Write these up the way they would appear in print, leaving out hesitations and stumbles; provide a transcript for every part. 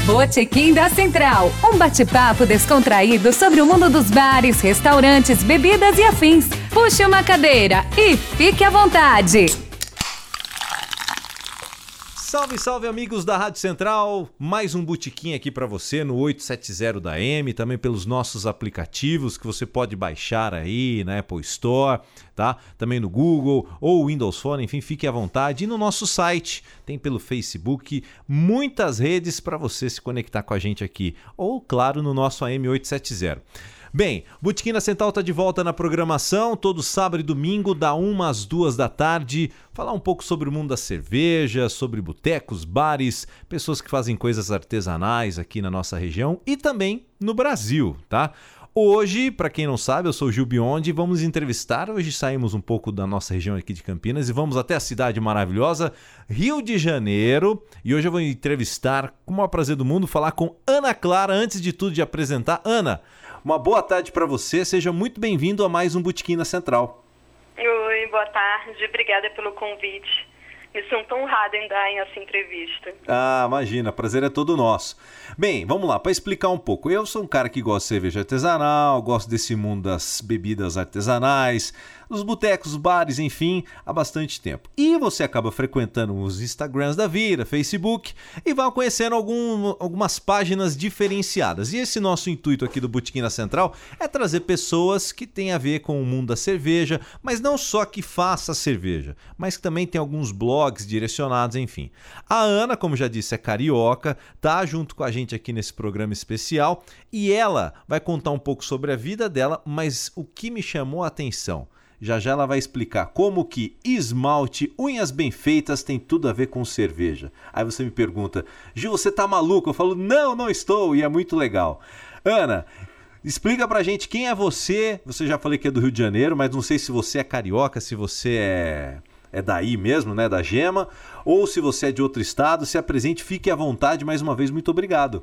Botequim da Central, um bate-papo descontraído sobre o mundo dos bares, restaurantes, bebidas e afins. Puxe uma cadeira e fique à vontade. Salve, salve amigos da Rádio Central, mais um botequim aqui para você no 870 da AM, também pelos nossos aplicativos que você pode baixar aí na Apple Store, tá? Também no Google ou Windows Phone, enfim, fique à vontade. E no nosso site, tem pelo Facebook, muitas redes para você se conectar com a gente aqui, ou claro, no nosso AM 870. Bem, Botequim da Central está de volta na programação, todo sábado e domingo, da 1 às 2 da tarde, falar um pouco sobre o mundo da cerveja, sobre botecos, bares, pessoas que fazem coisas artesanais aqui na nossa região e também no Brasil, tá? Hoje, para quem não sabe, eu sou o Gil Biondi e vamos entrevistar, hoje saímos um pouco da nossa região aqui de Campinas e vamos até a cidade maravilhosa, Rio de Janeiro, e hoje eu vou entrevistar, com o maior prazer do mundo, falar com Ana Clara, antes de tudo de apresentar. Ana, uma boa tarde para você, seja muito bem-vindo a mais um Botequim na Central. Oi, boa tarde, obrigada pelo convite. Me sinto honrada em dar essa entrevista. Ah, imagina, prazer é todo nosso. Bem, vamos lá, para explicar um pouco. Eu sou um cara que gosta de cerveja artesanal, gosto desse mundo das bebidas artesanais, dos botecos, bares, enfim, há bastante tempo. E você acaba frequentando os Instagrams da vida, Facebook, e vai conhecendo algumas páginas diferenciadas. E esse nosso intuito aqui do Botequim na Central é trazer pessoas que têm a ver com o mundo da cerveja, mas não só que faça cerveja, mas que também tem alguns blogs direcionados, enfim. A Ana, como já disse, é carioca, tá junto com a gente aqui nesse programa especial, e ela vai contar um pouco sobre a vida dela, mas o que me chamou a atenção... Já ela vai explicar como que esmalte, unhas bem feitas tem tudo a ver com cerveja. Aí você me pergunta, Gil, você tá maluco? Eu falo, não estou, e é muito legal. Ana, explica pra gente quem é você. Você já falei que é do Rio de Janeiro, mas não sei se você é carioca, se você é daí mesmo, né, da Gema, ou se você é de outro estado. Se apresente, fique à vontade. Mais uma vez, muito obrigado.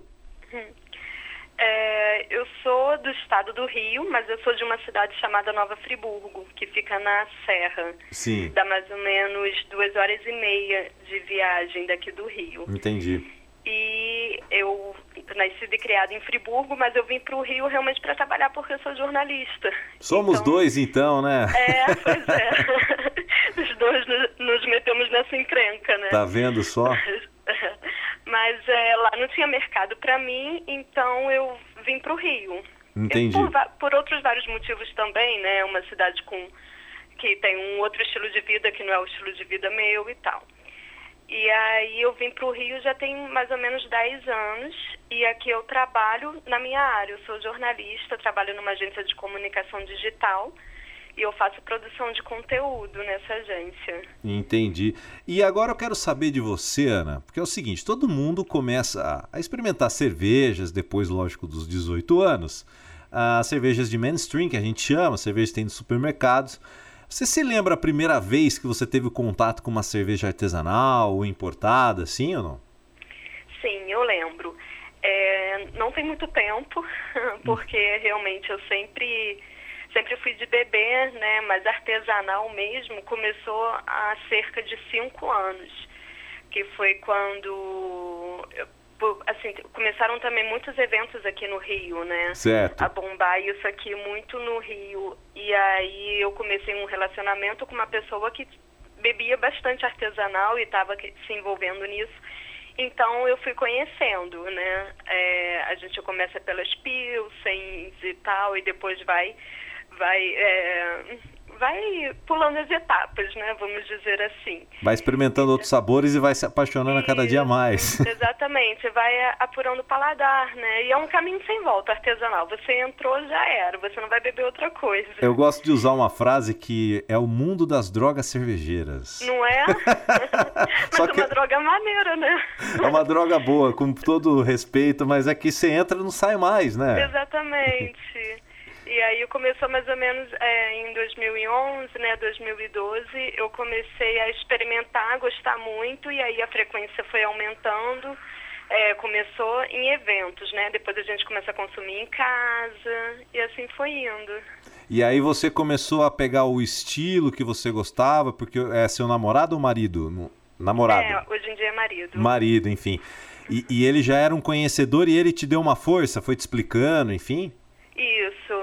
Eu sou do estado do Rio, mas eu sou de uma cidade chamada Nova Friburgo, que fica na Serra. Sim. Dá mais ou menos 2h30 de viagem daqui do Rio. Entendi. E eu nasci e criada em Friburgo, mas eu vim para o Rio realmente para trabalhar porque eu sou jornalista. Somos dois então, né? Pois é. Os dois nos metemos nessa encrenca, né? Tá vendo só? Mas lá não tinha mercado para mim, então eu vim para o Rio. Entendi. Por outros vários motivos também, né? Uma cidade que tem um outro estilo de vida que não é o estilo de vida meu e tal. E aí eu vim para o Rio já tem mais ou menos 10 anos e aqui eu trabalho na minha área. Eu sou jornalista, trabalho numa agência de comunicação digital. E eu faço produção de conteúdo nessa agência. Entendi. E agora eu quero saber de você, Ana, porque é o seguinte, todo mundo começa a experimentar cervejas, depois, lógico, dos 18 anos. As cervejas de mainstream, que a gente chama, cervejas que tem nos supermercados. Você se lembra a primeira vez que você teve contato com uma cerveja artesanal ou importada, sim ou não? Sim, eu lembro. Não tem muito tempo, porque realmente eu sempre fui de beber, né? Mas artesanal mesmo começou há cerca de 5 anos, que foi quando começaram também muitos eventos aqui no Rio, né? Certo. A bombar isso aqui muito no Rio. E aí eu comecei um relacionamento com uma pessoa que bebia bastante artesanal e estava se envolvendo nisso. Então eu fui conhecendo, né? A gente começa pelas pilsens e tal, e depois vai pulando as etapas, né? Vamos dizer assim. Vai experimentando outros sabores e vai se apaixonando a cada dia mais. Exatamente, vai apurando o paladar, né? E é um caminho sem volta, artesanal. Você entrou, já era, você não vai beber outra coisa. Eu gosto de usar uma frase que é o mundo das drogas cervejeiras. Não é? Mas é uma droga maneira, né? É uma droga boa, com todo respeito, mas é que você entra e não sai mais, né? Exatamente. E aí começou mais ou menos em 2011, né, 2012, eu comecei a experimentar, a gostar muito, e aí a frequência foi aumentando, começou em eventos, né, depois a gente começa a consumir em casa, e assim foi indo. E aí você começou a pegar o estilo que você gostava, porque é seu namorado ou marido? Namorado. Hoje em dia é marido. Marido, enfim. E ele já era um conhecedor e ele te deu uma força, foi te explicando, enfim? Isso,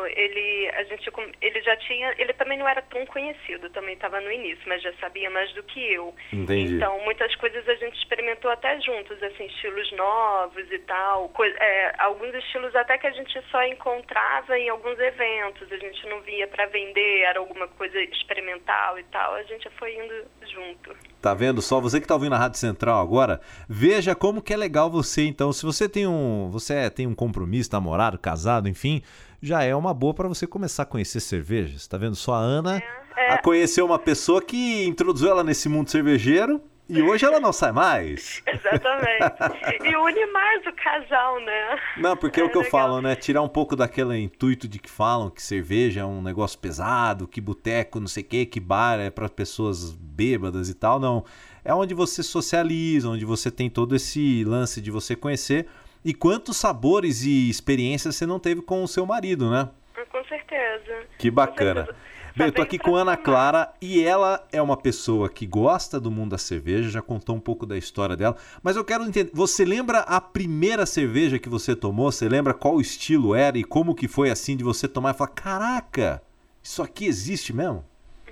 ele já tinha, ele também não era tão conhecido, também estava no início, mas já sabia mais do que eu. Entendi. Então, muitas coisas a gente experimentou até juntos, assim, estilos novos e tal, alguns estilos até que a gente só encontrava em alguns eventos, a gente não via para vender, era alguma coisa experimental e tal, a gente foi indo junto. Tá vendo só? Você que tá ouvindo a Rádio Central agora, veja como que é legal você, então, se você tem um compromisso, namorado, casado, enfim, já é uma boa para você começar a conhecer cervejas. Tá vendo só? A Ana conheceu uma pessoa que introduziu ela nesse mundo cervejeiro e hoje ela não sai mais. Exatamente. E une mais o casal, né? Não, porque é o que eu falo, né? Tirar um pouco daquele intuito de que falam que cerveja é um negócio pesado, que boteco, não sei o que bar é para pessoas bêbadas e tal. Não. É onde você socializa, onde você tem todo esse lance de você conhecer. E quantos sabores e experiências você não teve com o seu marido, né? Com certeza. Que bacana. Bem, eu tô aqui com a Ana Clara e ela é uma pessoa que gosta do mundo da cerveja, já contou um pouco da história dela, mas eu quero entender, você lembra a primeira cerveja que você tomou? Você lembra qual estilo era e como que foi assim de você tomar e falar, caraca, isso aqui existe mesmo?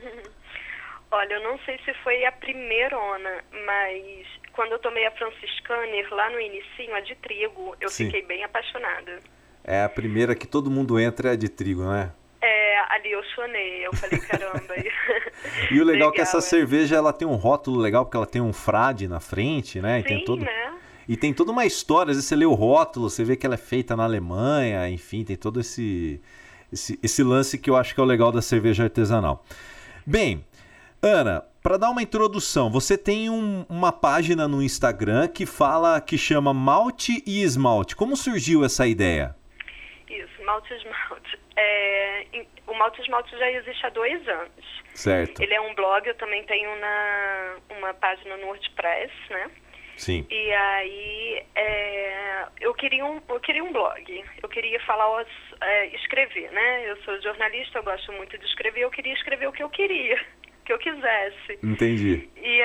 Olha, eu não sei se foi a primeirona, mas quando eu tomei a Franciscaner lá no inicinho, a de trigo, eu fiquei bem apaixonada. É a primeira que todo mundo entra, é a de trigo, né? Ali eu chonei, eu falei, caramba. E o legal é que essa cerveja, ela tem um rótulo legal, porque ela tem um frade na frente, né? Sim, né? E tem toda uma história, às vezes você lê o rótulo, você vê que ela é feita na Alemanha, enfim, tem todo esse lance que eu acho que é o legal da cerveja artesanal. Bem, Ana, para dar uma introdução, você tem uma página no Instagram que chama Malte e Esmalte. Como surgiu essa ideia? Isso, Malte e Esmalte. O Malte e Esmalte já existe há 2 anos. Certo. Ele é um blog, eu também tenho uma página no WordPress, né? Sim. E aí eu queria um blog, eu queria falar, escrever, né? Eu sou jornalista, eu gosto muito de escrever, eu queria escrever o que eu queria. Que eu quisesse. Entendi. E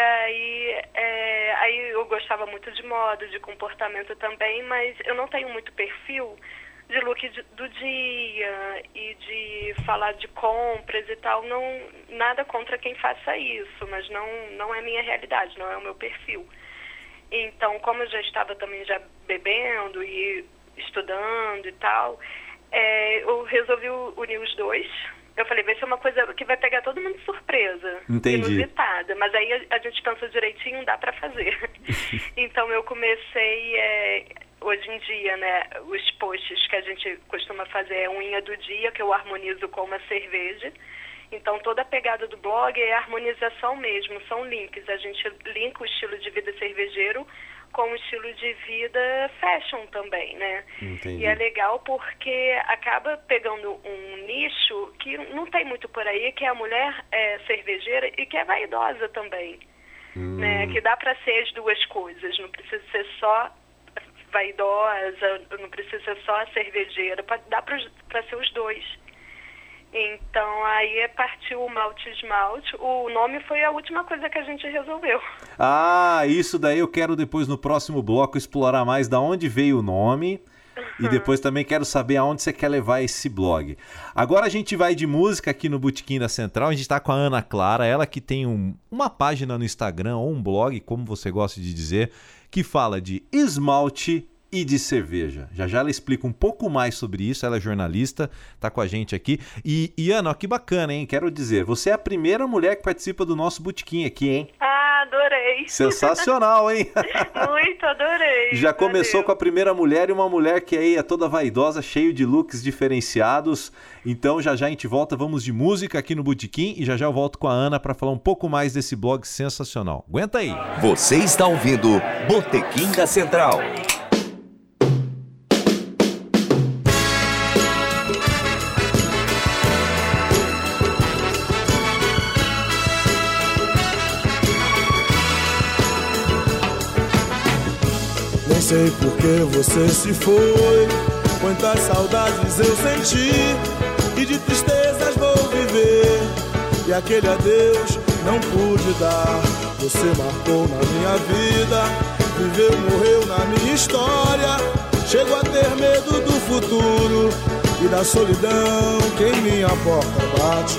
aí eu gostava muito de moda, de comportamento também, mas eu não tenho muito perfil de look do dia e de falar de compras e tal. Não, nada contra quem faça isso, mas não é minha realidade, não é o meu perfil. Então, como eu já estava também já bebendo e estudando e tal, eu resolvi unir os dois. Eu falei, vai ser uma coisa que vai pegar todo mundo de surpresa. Entendi. Inusitada. Mas aí a gente pensa direitinho, dá para fazer. Então eu comecei, hoje em dia, né, os posts que a gente costuma fazer é unha do dia, que eu harmonizo com uma cerveja. Então toda a pegada do blog é harmonização mesmo, são links. A gente linka o estilo de vida cervejeiro com o estilo de vida fashion também, né? Entendi. E é legal porque acaba pegando um nicho que não tem muito por aí, que é a mulher cervejeira e que é vaidosa também, né? Que dá para ser as duas coisas, não precisa ser só vaidosa, não precisa ser só cervejeira, dá para ser os dois. Então, aí partiu o Malte Esmalte. O nome foi a última coisa que a gente resolveu. Ah, isso daí eu quero depois no próximo bloco explorar mais da onde veio o nome. E depois também quero saber aonde você quer levar esse blog. Agora a gente vai de música aqui no Botequim da Central. A gente está com a Ana Clara, ela que tem uma página no Instagram ou um blog, como você gosta de dizer, que fala de esmalte e de cerveja. Já ela explica um pouco mais sobre isso, ela é jornalista, tá com a gente aqui. E Ana, ó, que bacana, hein? Quero dizer, você é a primeira mulher que participa do nosso botequim aqui, hein? Ah, adorei! Sensacional, hein? Muito, adorei! Já começou com a primeira mulher e uma mulher que aí é toda vaidosa, cheio de looks diferenciados. Então já a gente volta, vamos de música aqui no botequim e já eu volto com a Ana para falar um pouco mais desse blog sensacional. Aguenta aí! Você está ouvindo Botequim da Central. Nem sei por que você se foi, quantas saudades eu senti, e de tristezas vou viver, e aquele adeus não pude dar. Você marcou na minha vida viveu, morreu na minha história. Chego a ter medo do futuro e da solidão que em minha porta bate.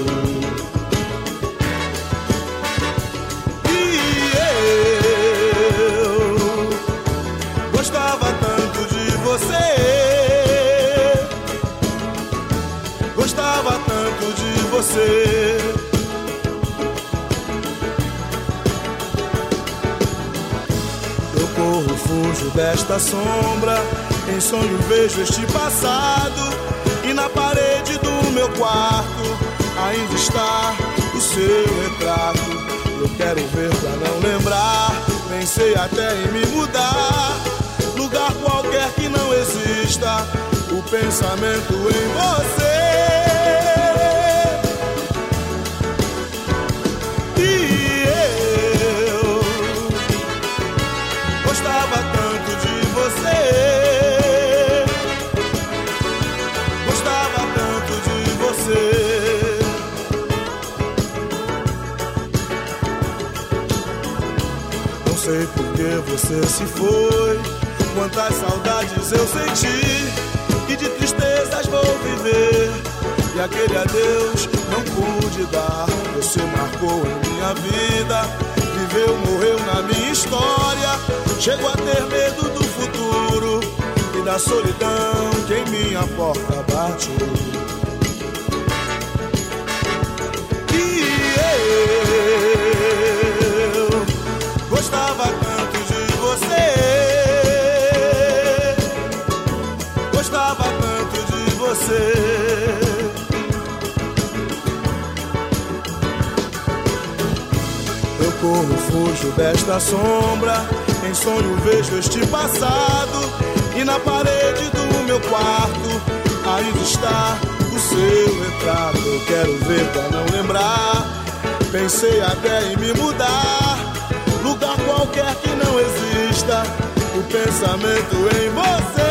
E eu gostava tanto de você, gostava tanto de você. Eu corro, fujo desta sombra, em sonho vejo este passado, e na parede do meu quarto ainda está o seu retrato. Eu quero ver pra não lembrar, pensei até em me mudar, lugar qualquer que não exista o pensamento em você. E eu gostava tanto de você, gostava tanto de você. Não sei por que você se foi, quantas saudades eu senti, e de tristezas vou viver, e aquele adeus não pude dar. Você marcou em minha vida, viveu, morreu na minha história. Chego a ter medo do futuro e da solidão que em minha porta bate. E eu gostava tanto de você, gostava tanto de você. Eu corro, fujo desta sombra, em sonho vejo este passado, e na parede do meu quarto ainda está o seu retrato. Eu quero ver pra não lembrar, pensei até em me mudar, lugar qualquer que não exista o pensamento em você.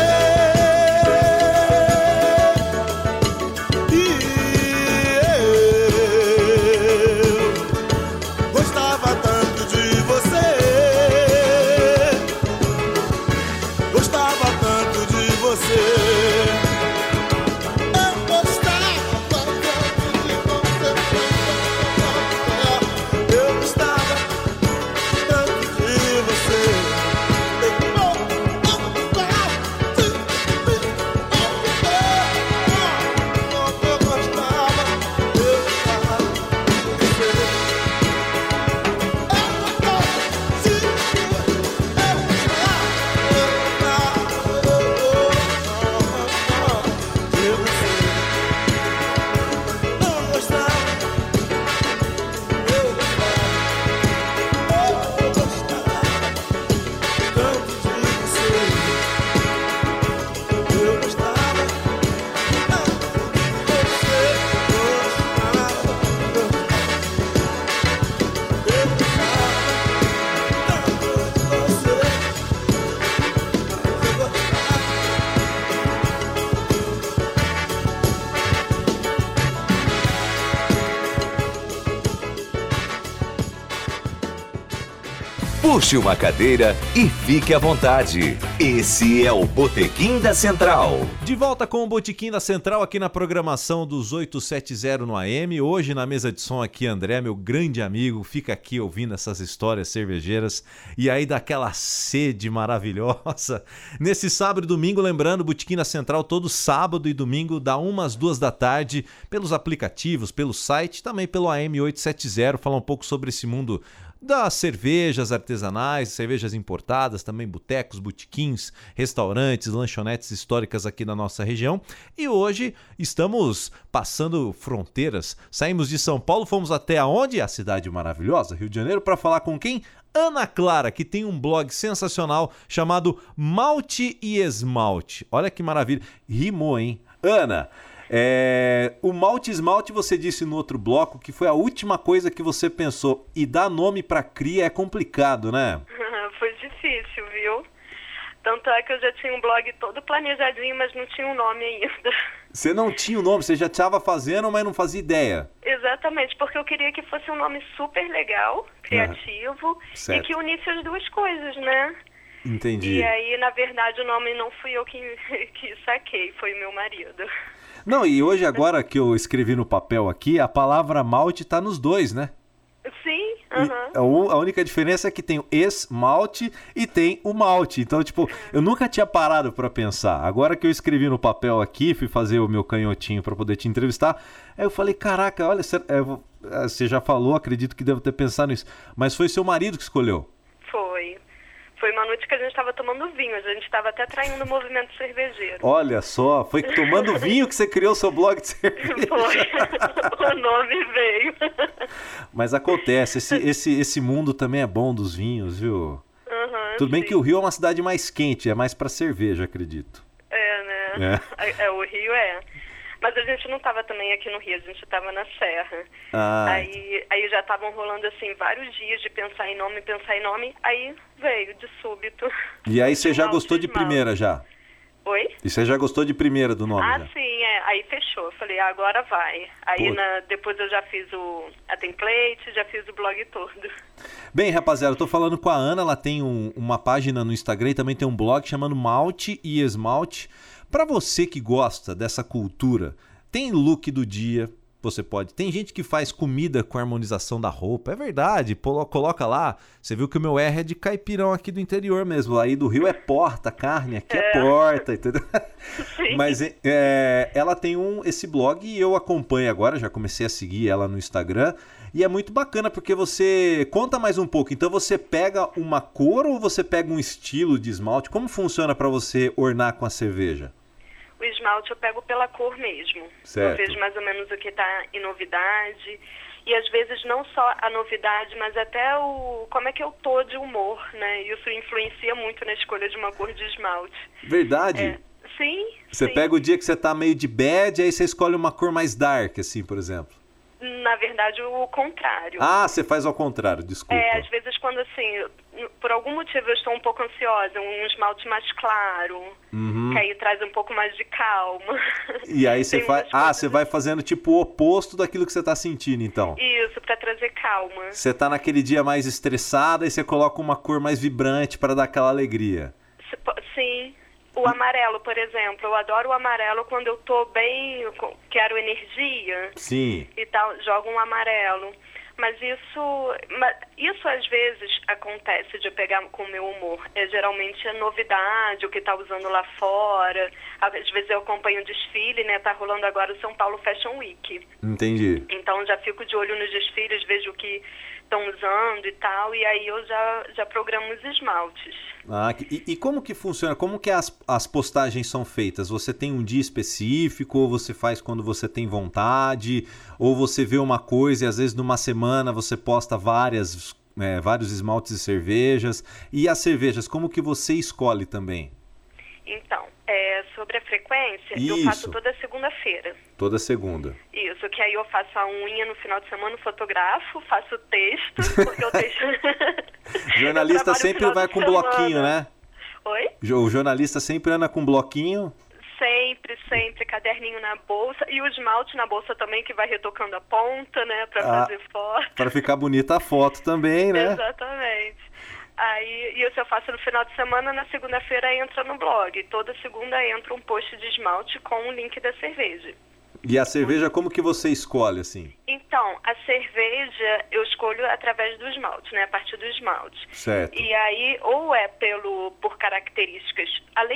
Puxe uma cadeira e fique à vontade. Esse é o Botequim da Central. De volta com o Botequim da Central aqui na programação dos 870 no AM. Hoje na mesa de som aqui, André, meu grande amigo, fica aqui ouvindo essas histórias cervejeiras e aí daquela sede maravilhosa. Nesse sábado e domingo, lembrando, Botequim da Central todo sábado e domingo, da 1 às 2 da tarde, pelos aplicativos, pelo site, também pelo AM 870, falar um pouco sobre esse mundo das cervejas artesanais, cervejas importadas, também botecos, botequins, restaurantes, lanchonetes históricas aqui na nossa região. E hoje estamos passando fronteiras. Saímos de São Paulo, fomos até aonde? A cidade maravilhosa, Rio de Janeiro, para falar com quem? Ana Clara, que tem um blog sensacional chamado Malte e Esmalte. Olha que maravilha. Rimou, hein? Ana, o malte e esmalte você disse no outro bloco que foi a última coisa que você pensou. E dar nome para cria é complicado, né? Foi difícil, viu? Tanto é que eu já tinha um blog todo planejadinho, mas não tinha um nome ainda. Você não tinha o nome, você já estava fazendo, mas não fazia ideia. Exatamente, porque eu queria que fosse um nome super legal, criativo, e que unisse as duas coisas, né? Entendi. E aí, na verdade, o nome não fui eu que saquei, foi meu marido. Não, e hoje agora que eu escrevi no papel aqui, a palavra malte tá nos dois, né? Sim, A única diferença é que tem o esmalte e tem o malte. Então, tipo, eu nunca tinha parado pra pensar. Agora que eu escrevi no papel aqui, fui fazer o meu canhotinho pra poder te entrevistar, aí eu falei, caraca, olha, você já falou, acredito que devo ter pensado nisso. Mas foi seu marido que escolheu? Foi uma noite que a gente estava tomando vinho, a gente estava até traindo o movimento cervejeiro. Olha só, foi tomando vinho que você criou o seu blog de cerveja. Foi, o nome veio. Mas acontece, esse mundo também é bom dos vinhos, viu? Tudo bem sim. que o Rio é uma cidade mais quente, é mais pra cerveja, acredito. Né? O Rio é. Mas a gente não estava também aqui no Rio, a gente estava na Serra. Aí já estavam rolando assim vários dias de pensar em nome, aí veio de súbito. E aí você já gostou de primeira já? Oi? E você já gostou de primeira do nome? Já? Sim, aí fechou. Eu falei, agora vai. Aí depois eu já fiz a template, já fiz o blog todo. Bem, rapaziada, eu tô falando com a Ana, ela tem uma página no Instagram e também tem um blog chamado Malte e Esmalte. Para você que gosta dessa cultura, tem look do dia, você pode. Tem gente que faz comida com harmonização da roupa, é verdade, coloca lá. Você viu que o meu R é de caipirão aqui do interior mesmo, aí do Rio é porta, carne, aqui é porta, entendeu? Sim. Mas ela tem esse blog e eu acompanho agora, já comecei a seguir ela no Instagram. E é muito bacana porque você conta mais um pouco. Então você pega uma cor ou você pega um estilo de esmalte? Como funciona para você ornar com a cerveja? O esmalte eu pego pela cor mesmo. Certo. Eu vejo mais ou menos o que está em novidade. E às vezes não só a novidade, mas até como é que eu tô de humor, né? Isso influencia muito na escolha de uma cor de esmalte. Verdade? Sim. Você pega o dia que você tá meio de bad, aí você escolhe uma cor mais dark, assim, por exemplo. Na verdade, o contrário. Ah, você faz ao contrário, desculpa. Às vezes quando assim, por algum motivo eu estou um pouco ansiosa, um esmalte mais claro, que aí traz um pouco mais de calma. E aí você você vai fazendo tipo o oposto daquilo que você tá sentindo, então. Isso, para trazer calma. Você tá naquele dia mais estressada e você coloca uma cor mais vibrante para dar aquela alegria. Sim. O amarelo, por exemplo, eu adoro o amarelo quando eu tô bem, quero energia. Sim. E tal, jogo um amarelo. Mas isso às vezes acontece de eu pegar com o meu humor. Geralmente é novidade, o que tá usando lá fora. Às vezes eu acompanho o desfile, né? Tá rolando agora o São Paulo Fashion Week. Entendi. Então já fico de olho nos desfiles, vejo o que estão usando e tal, e aí eu já programo os esmaltes. E como que funciona? Como que as postagens são feitas? Você tem um dia específico, ou você faz quando você tem vontade, ou você vê uma coisa e às vezes numa semana você posta vários esmaltes e cervejas? E as cervejas, como que você escolhe também? Então, sobre a frequência, Isso. eu faço toda segunda-feira. Toda segunda. Isso, que aí eu faço a unha no final de semana, fotografo, faço texto, porque eu deixo... Jornalista sempre vai com bloquinho, né? Oi? O jornalista sempre anda com bloquinho. Sempre, caderninho na bolsa. E o esmalte na bolsa também, que vai retocando a ponta, né, pra fazer foto. Para ficar bonita a foto também, né? Exatamente. Aí, isso eu faço no final de semana, na segunda-feira entra no blog. Toda segunda entra um post de esmalte com o link da cerveja. E a cerveja, como que você escolhe, assim? Então, a cerveja eu escolho através do esmalte, né? A partir do esmalte. Certo. E aí, ou é por características.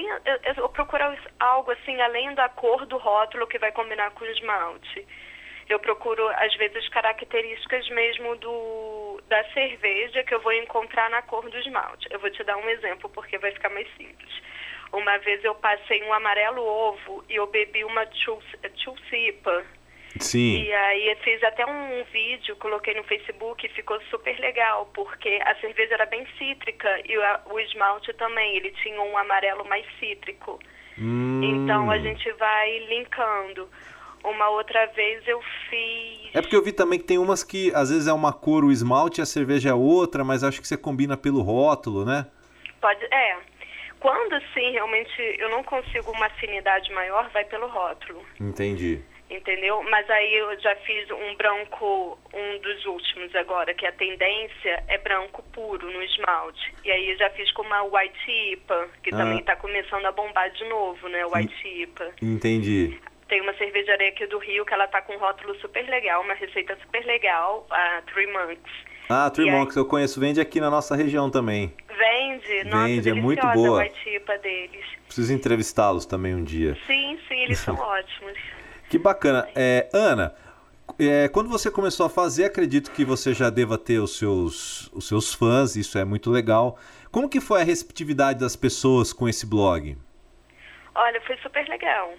Eu procuro algo assim, além da cor do rótulo que vai combinar com o esmalte. Eu procuro, às vezes, características mesmo da cerveja que eu vou encontrar na cor do esmalte. Eu vou te dar um exemplo, porque vai ficar mais simples. Uma vez eu passei um amarelo ovo e eu bebi uma Chulcipa. Sim. E aí eu fiz até um vídeo, coloquei no Facebook e ficou super legal, porque a cerveja era bem cítrica e o esmalte também, ele tinha um amarelo mais cítrico. Então a gente vai linkando. Uma outra vez eu fiz... É porque eu vi também que tem umas que às vezes é uma cor o esmalte e a cerveja é outra, mas acho que você combina pelo rótulo, né? Quando, sim, realmente eu não consigo uma afinidade maior, vai pelo rótulo. Entendi. entendeu? Mas aí eu já fiz um branco, um dos últimos agora, que a tendência é branco puro no esmalte. E aí eu já fiz com uma White IPA, que também está começando a bombar de novo, né? White IPA. Entendi. Tem uma cervejaria aqui do Rio que ela tá com um rótulo super legal, uma receita super legal, a Three Monks. Ah, Three Monks, eu conheço, vende aqui na nossa região também. Vende? Nossa, vende, é muito deliciosa boa. A White IPA deles. Preciso entrevistá-los também um dia. Sim, eles são ótimos. Que bacana. Ana, quando você começou a fazer, acredito que você já deva ter os seus fãs, isso é muito legal. Como que foi a receptividade das pessoas com esse blog? Olha, foi super legal.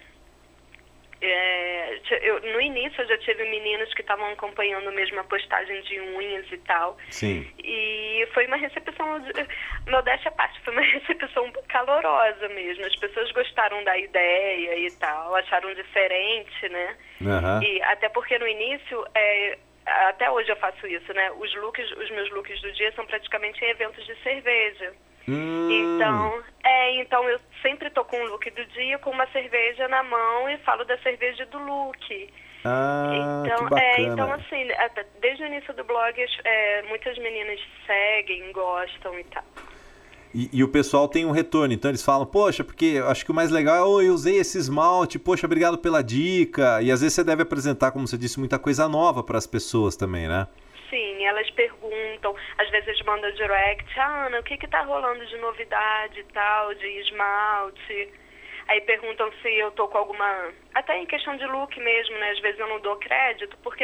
No início eu já tive meninos que estavam acompanhando mesmo a postagem de unhas e tal. Sim. E foi uma recepção, modéstia à parte, foi uma recepção calorosa mesmo. As pessoas gostaram da ideia e tal, acharam diferente, né? Uhum. E até porque no início, até hoje eu faço isso, né? Os meus looks do dia são praticamente em eventos de cerveja. Então eu sempre tô com o look do dia, com uma cerveja na mão e falo da cerveja do look. Que bacana. Então assim, desde o início do blog, muitas meninas seguem, gostam e tal. E o pessoal tem um retorno, então eles falam, poxa, porque eu acho que o mais legal é eu usei esse esmalte, poxa, obrigado pela dica. E às vezes você deve apresentar, como você disse, muita coisa nova para as pessoas também, né? Sim, elas perguntam, às vezes mandam direct, Ana, o que tá rolando de novidade e tal, de esmalte? Aí perguntam se eu tô com alguma... Até em questão de look mesmo, né? Às vezes eu não dou crédito, porque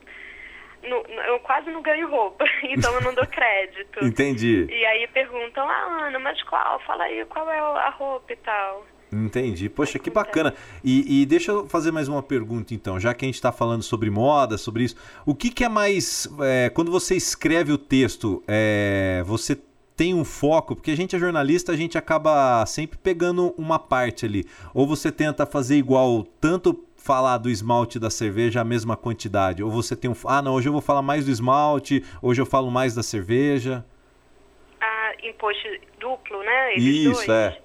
eu quase não ganho roupa, então eu não dou crédito. Entendi. E aí perguntam, Ana, mas qual? Fala aí, qual é a roupa e tal. Entendi. Poxa, que bacana. E deixa eu fazer mais uma pergunta, então. Já que a gente está falando sobre moda, sobre isso, o que é mais... quando você escreve o texto, você tem um foco? Porque a gente é jornalista, a gente acaba sempre pegando uma parte ali. Ou você tenta fazer igual, tanto falar do esmalte da cerveja a mesma quantidade? Ou você tem não, hoje eu vou falar mais do esmalte, hoje eu falo mais da cerveja? Em post duplo, né? Eles dois.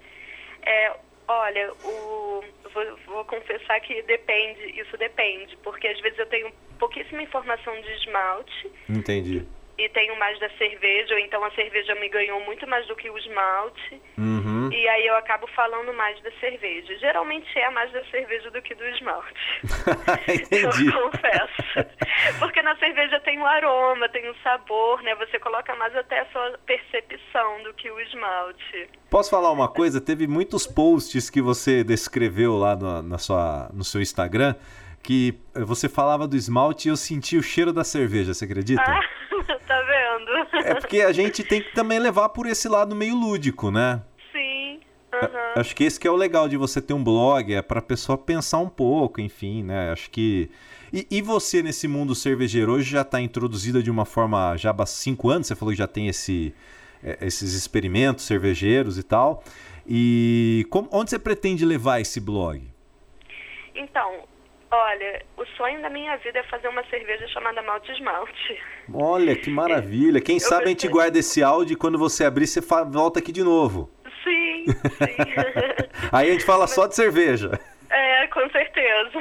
Olha, vou confessar que isso depende, porque às vezes eu tenho pouquíssima informação de esmalte. Entendi. E tenho mais da cerveja, ou então a cerveja me ganhou muito mais do que o esmalte. Uhum. E aí eu acabo falando mais da cerveja. Geralmente é mais da cerveja do que do esmalte. Entendi. Eu confesso. Porque na cerveja tem o aroma, tem o sabor, né? Você coloca mais até a sua percepção do que o esmalte. Posso falar uma coisa? Teve muitos posts que você descreveu lá no seu Instagram, que você falava do esmalte e eu senti o cheiro da cerveja, você acredita? Tá vendo? É porque a gente tem que também levar por esse lado meio lúdico, né? Sim. Acho que esse que é o legal de você ter um blog, é pra pessoa pensar um pouco, enfim, né? Acho que... E você nesse mundo cervejeiro hoje já está introduzida de uma forma já há 5 anos, você falou que já tem esses experimentos cervejeiros e tal. E onde você pretende levar esse blog? Então, olha, o sonho da minha vida é fazer uma cerveja chamada Malte Esmalte. Olha, que maravilha. Quem sabe a gente guarda esse áudio e quando você abrir, você volta aqui de novo. Sim. Aí a gente fala só de cerveja. Com certeza.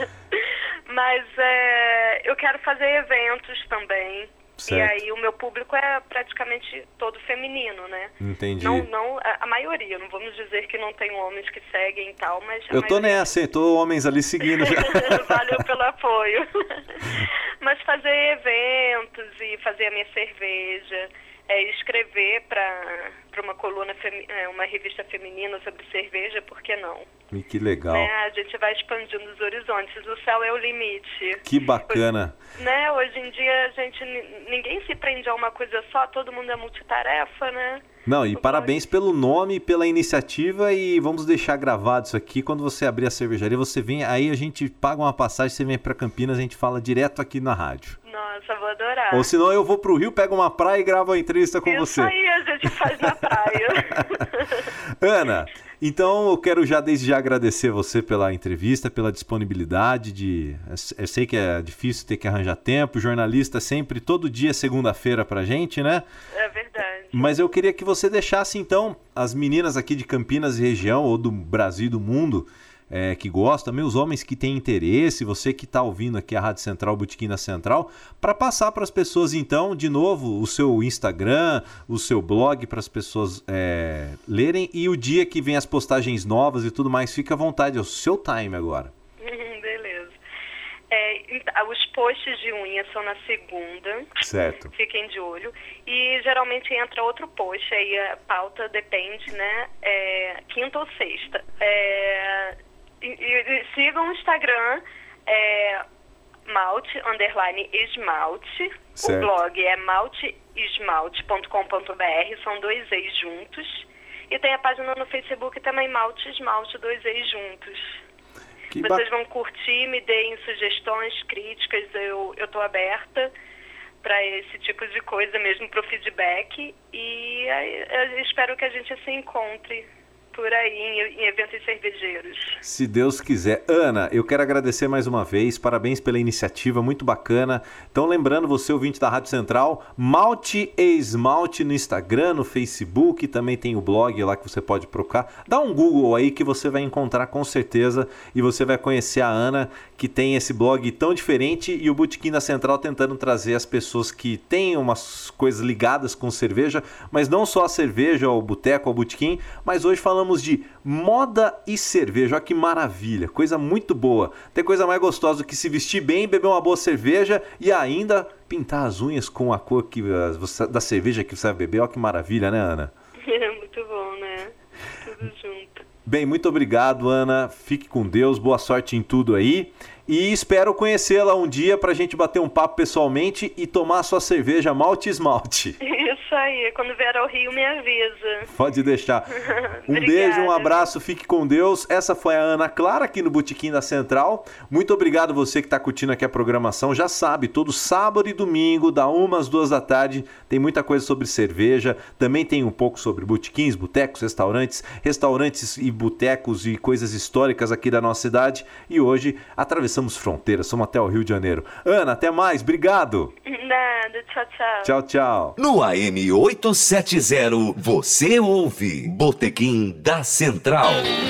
Mas eu quero fazer eventos também. Certo. E aí o meu público é praticamente todo feminino, né? Entendi. Não, a maioria, não vamos dizer que não tem homens que seguem e tal, mas... Eu tô nessa, tô homens ali seguindo já. Valeu pelo apoio. Mas fazer eventos e fazer a minha cerveja, escrever para uma coluna, uma revista feminina sobre cerveja, por que não? E que legal. Né? A gente vai expandindo os horizontes, o céu é o limite. Que bacana. Hoje em dia, ninguém se prende a uma coisa só, todo mundo é multitarefa, né? Não, e parabéns pelo nome, pela iniciativa, e vamos deixar gravado isso aqui. Quando você abrir a cervejaria, você vem, aí a gente paga uma passagem, você vem para Campinas, a gente fala direto aqui na rádio. Nossa, vou adorar. Ou senão eu vou pro Rio, pego uma praia e gravo a entrevista com você. Isso aí a gente faz na praia. Ana, então eu quero desde já agradecer você pela entrevista, pela disponibilidade eu sei que é difícil ter que arranjar tempo, jornalista sempre, todo dia segunda-feira pra gente, né? É verdade. Mas eu queria que você deixasse então as meninas aqui de Campinas e região, ou do Brasil e do mundo, que gosta, também os homens que têm interesse, você que está ouvindo aqui a Rádio Central, Botequim da Central, para passar para as pessoas, então, de novo, o seu Instagram, o seu blog, para as pessoas lerem, e o dia que vem as postagens novas e tudo mais, fica à vontade, é o seu time agora. Beleza. Os posts de unha são na segunda. Certo. Fiquem de olho. E geralmente entra outro post, aí a pauta depende, né? Quinta ou sexta. E sigam o Instagram, malte_esmalte. Certo. O blog é malteesmalte.com.br, são 2 E's juntos. E tem a página no Facebook também, Malte Esmalte, 2 E's juntos. Vocês vão curtir, me deem sugestões, críticas, eu estou aberta para esse tipo de coisa mesmo, para o feedback, e eu espero que a gente se encontre por aí em eventos cervejeiros. Se Deus quiser. Ana, eu quero agradecer mais uma vez, parabéns pela iniciativa, muito bacana. Então, lembrando, você ouvinte da Rádio Central, Malte e Esmalte no Instagram, no Facebook, também tem o blog lá que você pode procurar. Dá um Google aí que você vai encontrar com certeza, e você vai conhecer a Ana, que tem esse blog tão diferente, e o Botequim da Central tentando trazer as pessoas que têm umas coisas ligadas com cerveja, mas não só a cerveja, o boteco, o botequim, mas hoje falamos de moda e cerveja. Olha que maravilha, coisa muito boa. Tem coisa mais gostosa do que se vestir bem, beber uma boa cerveja e ainda pintar as unhas com a cor da cerveja que você vai beber. Olha que maravilha, né, Ana? Muito bom, né? Tudo junto. Bem, muito obrigado, Ana. Fique com Deus, boa sorte em tudo aí. E espero conhecê-la um dia pra gente bater um papo pessoalmente e tomar a sua cerveja Malte Esmalte. Isso aí, quando vier ao Rio me avisa. Pode deixar. Um beijo, um abraço, fique com Deus. Essa foi a Ana Clara aqui no Botequim da Central. Muito obrigado você que está curtindo aqui a programação. Já sabe, todo sábado e domingo, da 1 às 2 da tarde, tem muita coisa sobre cerveja. Também tem um pouco sobre botequins, botecos, restaurantes e botecos e coisas históricas aqui da nossa cidade. E hoje atravessamos fronteiras, somos até o Rio de Janeiro. Ana, até mais, obrigado. Nada, tchau, tchau. Tchau, tchau. No AM 870, você ouve Botequim da Central.